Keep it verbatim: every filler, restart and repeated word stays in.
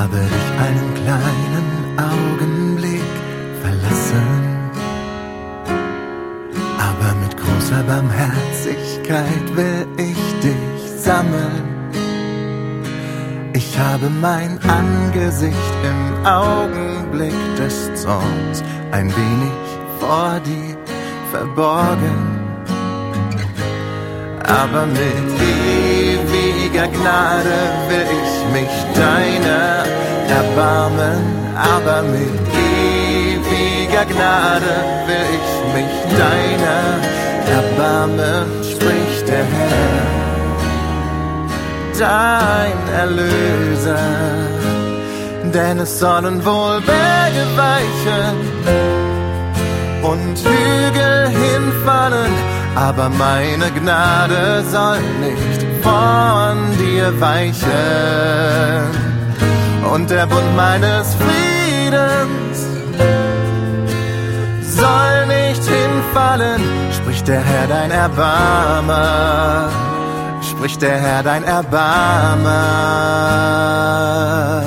habe dich einen kleinen Augenblick verlassen, aber mit großer Barmherzigkeit will ich dich sammeln. Ich habe mein Angesicht im Augenblick des Zorns ein wenig vor dir verborgen, aber mit ewiger Gnade will ich mich deiner erbarmen, aber mit ewiger Gnade will ich mich deiner erbarmen, spricht der Herr, dein Erlöser. Denn es sollen wohl Berge weichen und Hügel hinfallen, aber meine Gnade soll nicht von dir weichen. Und der Bund meines Friedens soll nicht hinfallen, spricht der Herr, dein Erbarmer, spricht der Herr, dein Erbarmer.